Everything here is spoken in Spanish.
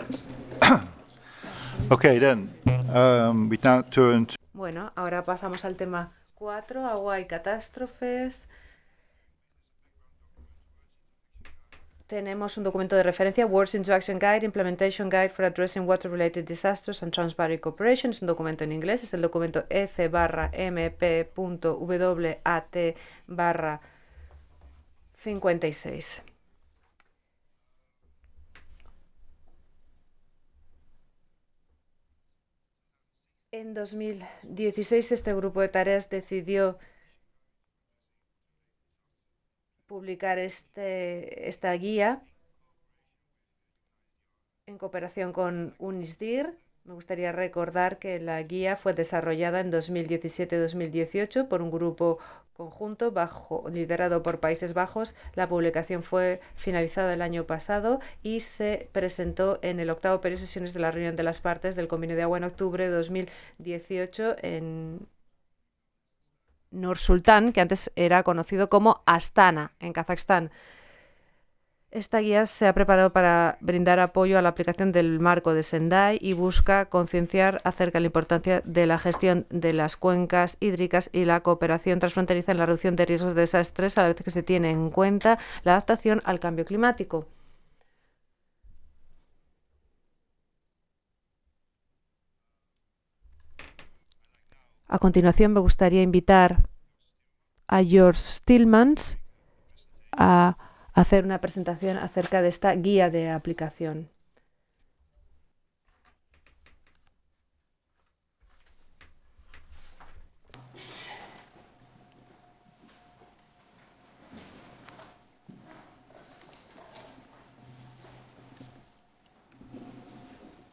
Okay, then we now turn to Bueno, ahora pasamos al tema 4, agua y catástrofes. Tenemos un documento de referencia, Words Introduction Guide, Implementation Guide for Addressing Water-Related Disasters and Transboundary Cooperation. Es un documento en inglés, es el documento EC/MP.WAT/56. En 2016 este grupo de tareas decidió publicar esta guía en cooperación con UNISDIR. Me gustaría recordar que la guía fue desarrollada en 2017-2018 por un grupo conjunto liderado por Países Bajos. La publicación fue finalizada el año pasado y se presentó en el octavo periodo de sesiones de la reunión de las partes del Convenio de Agua en octubre de 2018 en Nur Sultán, que antes era conocido como Astana, en Kazajstán. Esta guía se ha preparado para brindar apoyo a la aplicación del marco de Sendai y busca concienciar acerca de la importancia de la gestión de las cuencas hídricas y la cooperación transfronteriza en la reducción de riesgos de desastres, a la vez que se tiene en cuenta la adaptación al cambio climático. A continuación, me gustaría invitar a George Stillmans a hacer una presentación acerca de esta guía de aplicación.